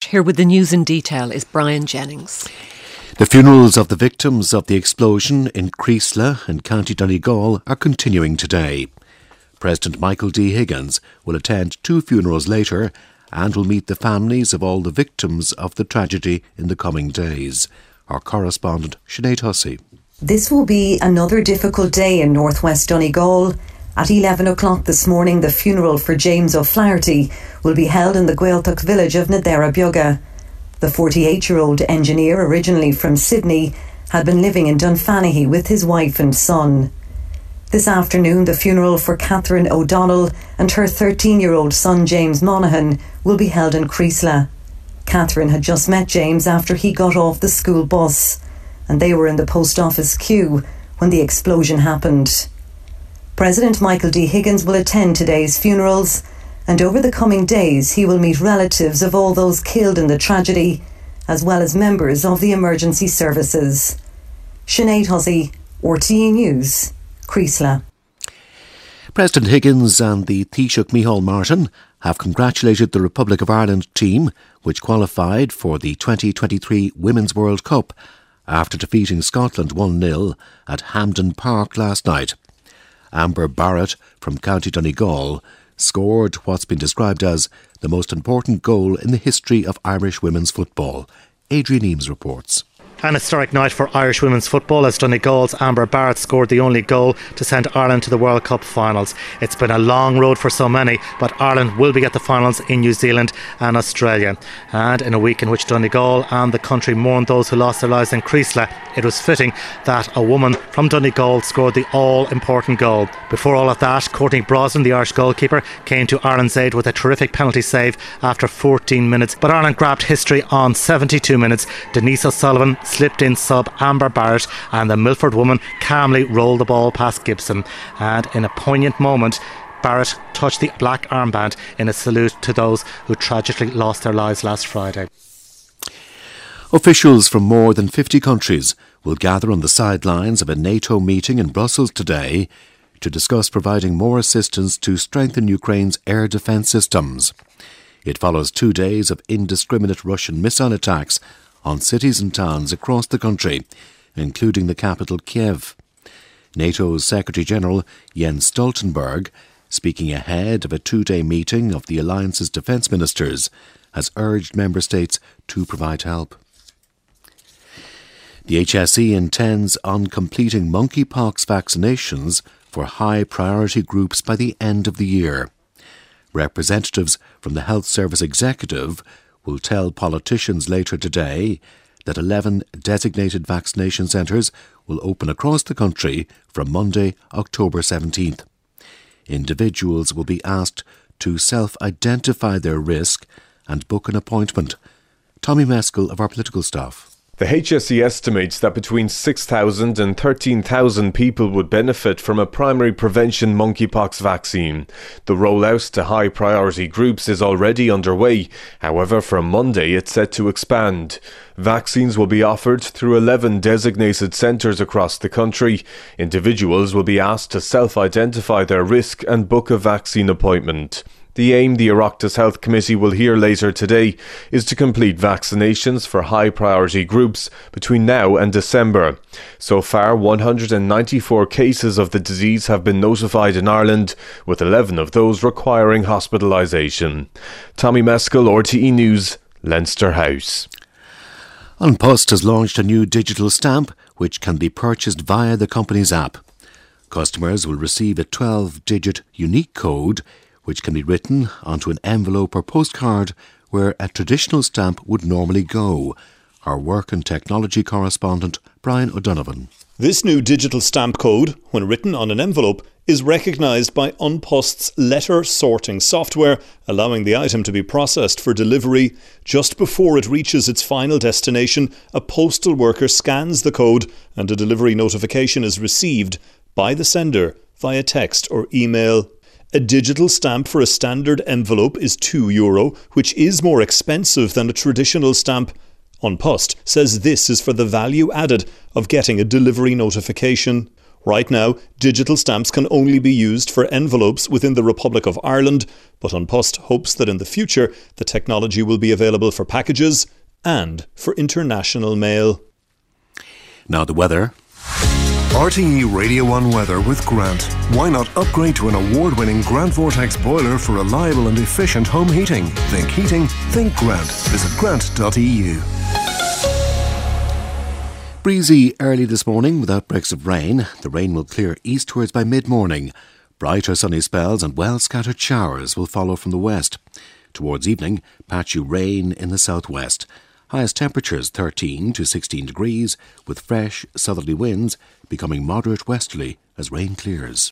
Here with the news in detail is Brian Jennings. The funerals of the victims of the explosion in Creeslough in County Donegal are continuing today. President Michael D. Higgins will attend 2 funerals later and will meet the families of all the victims of the tragedy in the coming days. Our correspondent Sinead Hussey. This will be another difficult day in northwest Donegal. At 11 o'clock this morning, the funeral for James O'Flaherty will be held in the Gaeltacht village of Nadera Bioga. The 48-year-old engineer, originally from Sydney, had been living in Dunfanaghy with his wife and son. This afternoon, the funeral for Catherine O'Donnell and her 13-year-old son James Monaghan will be held in Creeslough. Catherine had just met James after he got off the school bus, and they were in the post office queue when the explosion happened. President Michael D. Higgins will attend today's funerals, and over the coming days he will meet relatives of all those killed in the tragedy, as well as members of the emergency services. Sinead Hussey, RTE News, Creeslough. President Higgins and the Taoiseach Micheál Martin have congratulated the Republic of Ireland team, which qualified for the 2023 Women's World Cup after defeating Scotland 1-0 at Hampden Park last night. Amber Barrett from County Donegal scored what's been described as the most important goal in the history of Irish women's football. Adrian Eames reports. An historic night for Irish women's football as Donegal's Amber Barrett scored the only goal to send Ireland to the World Cup finals. It's been a long road for so many, but Ireland will be at the finals in New Zealand and Australia. And in a week in which Donegal and the country mourned those who lost their lives in Creeslough, it was fitting that a woman from Donegal scored the all-important goal. Before all of that, Courtney Brosnan, the Irish goalkeeper, came to Ireland's aid with a terrific penalty save after 14 minutes. But Ireland grabbed history on 72 minutes. Denise O'Sullivan slipped in sub Amber Barrett, and the Milford woman calmly rolled the ball past Gibson. And in a poignant moment, Barrett touched the black armband in a salute to those who tragically lost their lives last Friday. Officials from more than 50 countries will gather on the sidelines of a NATO meeting in Brussels today to discuss providing more assistance to strengthen Ukraine's air defence systems. It follows 2 days of indiscriminate Russian missile attacks on cities and towns across the country, including the capital Kiev. NATO's Secretary-General Jens Stoltenberg, speaking ahead of a 2-day meeting of the alliance's defence ministers, has urged member states to provide help. The HSE intends on completing monkeypox vaccinations for high-priority groups by the end of the year. Representatives from the Health Service Executive will tell politicians later today that 11 designated vaccination centres will open across the country from Monday, October 17th. Individuals will be asked to self-identify their risk and book an appointment. Tommy Meskel of our political staff. The HSE estimates that between 6,000 and 13,000 people would benefit from a primary prevention monkeypox vaccine. The rollout to high priority groups is already underway. However, from Monday it's set to expand. Vaccines will be offered through 11 designated centres across the country. Individuals will be asked to self-identify their risk and book a vaccine appointment. The aim, the Oireachtas Health Committee will hear later today, is to complete vaccinations for high-priority groups between now and December. So far, 194 cases of the disease have been notified in Ireland, with 11 of those requiring hospitalisation. Tommy Meskel, RTE News, Leinster House. An Post has launched a new digital stamp which can be purchased via the company's app. Customers will receive a 12-digit unique code which can be written onto an envelope or postcard where a traditional stamp would normally go. Our work and technology correspondent, Brian O'Donovan. This new digital stamp code, when written on an envelope, is recognised by An Post's letter sorting software, allowing the item to be processed for delivery. Just before it reaches its final destination, a postal worker scans the code and a delivery notification is received by the sender via text or email. A digital stamp for a standard envelope is €2, which is more expensive than a traditional stamp. An Post says this is for the value added of getting a delivery notification. Right now, digital stamps can only be used for envelopes within the Republic of Ireland, but An Post hopes that in the future the technology will be available for packages and for international mail. Now the weather. RTE Radio 1 weather with Grant. Why not upgrade to an award-winning Grant Vortex boiler for reliable and efficient home heating? Think heating, think Grant. Visit grant.eu. Breezy early this morning with outbreaks of rain. The rain will clear eastwards by mid-morning. Brighter sunny spells and well-scattered showers will follow from the west. Towards evening, patchy rain in the southwest. Highest temperatures 13 to 16 degrees, with fresh southerly winds becoming moderate westerly as rain clears.